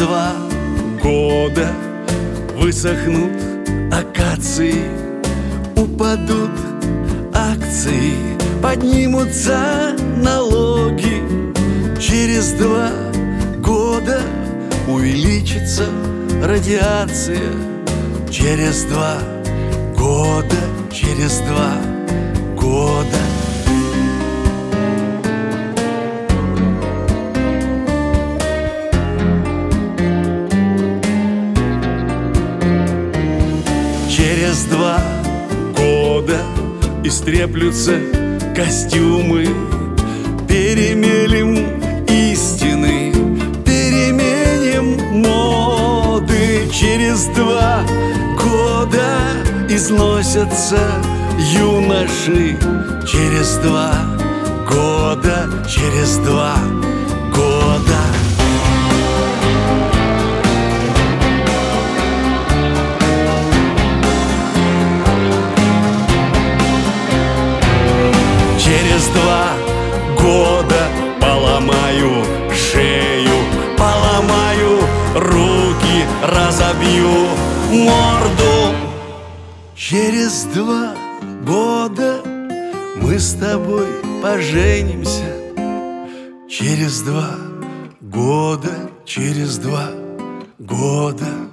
2 года высохнут акации, упадут акции, поднимутся налоги. Через 2 года увеличится радиация. Через 2 года, через 2 года. Через 2 года истреплются костюмы, перемелем истины, переменим моды. Через 2 года износятся юноши. Через 2 года, через 2 года. Через 2 года поломаю шею, поломаю руки, разобью морду. Через 2 года мы с тобой поженимся. Через 2 года, через 2 года.